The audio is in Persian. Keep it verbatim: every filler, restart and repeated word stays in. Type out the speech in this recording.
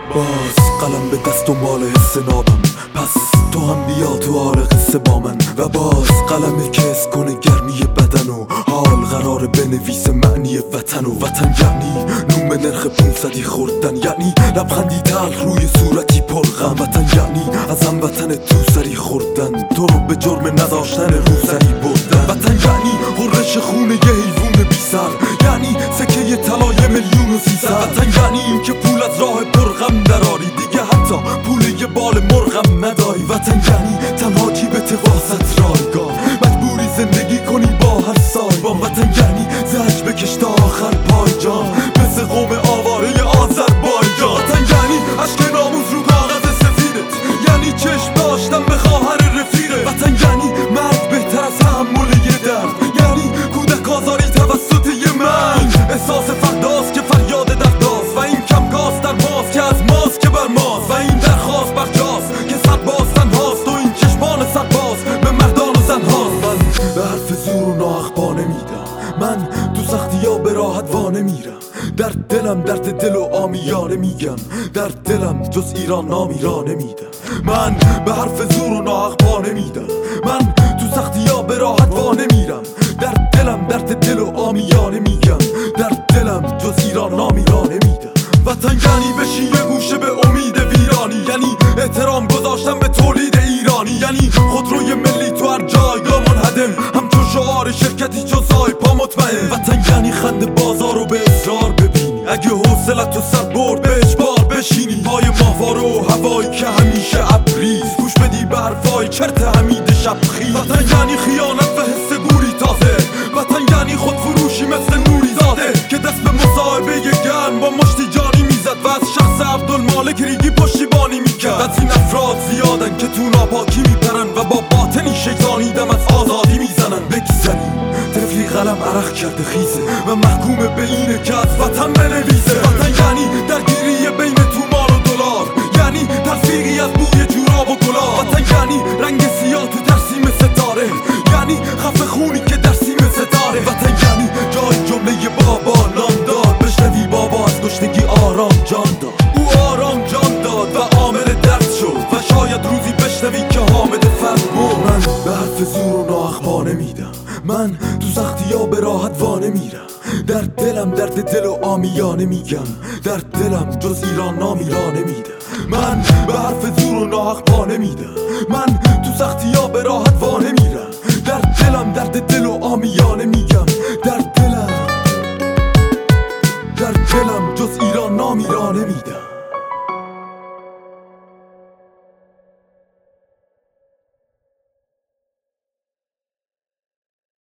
باز قلم به دست دنبال حس نابم، پس تو هم بیا تو حال قصه با من. و باز قلم که حس کنه گرمی بدن و حال قراره بنویسه معنی وطن. و وطن یعنی نوم نرخ پونصدی خوردن، یعنی لبخندی تلخ روی صورتی پر غم. وطن یعنی از هم وطن تو سری خوردن، تو رو به جرم نداشتن روزنی بردن. وطن یعنی غرش خونه یه حیوون بی سر، یعنی سکه طلای میلیون و سیصد. وطن یعنی این که پول از راه پرغم دراری، دیگه حتی پول یه بال مرغم نداری. وطن یعنی تنها جیبت واسط رایگاه، مجبوری زندگی کنی با هر سایبان. وطن یعنی زج بکش تا آخر پای جان، مثل قوم آواره آذربایجان. وطن یعنی عشق ناموس رو کاغذ سفیدت، یعنی چشم داشتن به خواهر رفیقه. وطن یعنی مرد بهتر از تحمل یه درد، یعنی کودک آزاری توسط یه مرد. احساس فرداست که فریاد درداست، و این کم گاز در ماست که از ماست که بر ماست. و این درخواست بر جاست که سرباز تنهاست، و این چشمان سرباز به مردان و زنهاست. من به حرف زور و ناحق نمیدم، من تو سختی ها به راحت وا نمیرم. در دلم درد دل و آمیانه میگم، در دلم جز ایران نامی را نمیدم. من به حرف زور و ناحق نمیدم، من تو سختی ها به راحت وا نمیرم. در دلم درد دل و آمیانه میگم، در دلم جز ایران نامی را نمیدم. وطن یعنی بشی یه گوشه به امید ویرانی، یعنی احترام گذاشتن به تولید ایرانی، یعنی خودروی ملی تو هر جایگاه منهدم، همچون شعار شرکتی چون سایپا مطمئن. وطن یعنی خند بازار رو به اصرار ببینی، اگه حوصلت تو سر برد به اجبار بشینی. پای ماهواره و هوایی که همیشه ابریز، گوش بدی به حرفای چرت حمید شبخیز. وطن یعنی خیانت و حس گوری تازه، وطن یعنی خودفروشی مثل نوری زاده که دست به مصاحبه گرم با مشتی جانی میزد و از شخص عبدالمالک ریگی پشتیبانی میکرد. از این افراد زیادن که تو ناپاکی میپرن و با باطنی شیطانی دم از آزادی میزنن. بگذاریم طفلی قلم عرق کرده خیزه و محکوم به اینه که از وطن بنویسه. وطن یعنی درگیری بین تومان و دلار، یعنی تلفیقی از بوی جوراب و گلاب. وطن یعنی رنگ سیاه تو ترسیم ستاره، یعنی خفه خونی که در سیم ستاره. وطن یعنی جای جمله بابا نام داد، بشنوی بابا از گشنگی آرام جان داد. او آرام جان داد و عامل درد شد، و شاید روزی بشنوی که حامد فرد بود. من به حرف زور و ناحق نمیدم، من تو سختی ها به راحت وا نمیرم. در دلم درد دل و آمیانه میگم، در دلم جز ایران نامی را نمیدم. من به حرف زور و ناحق نمیدم، من تو سختی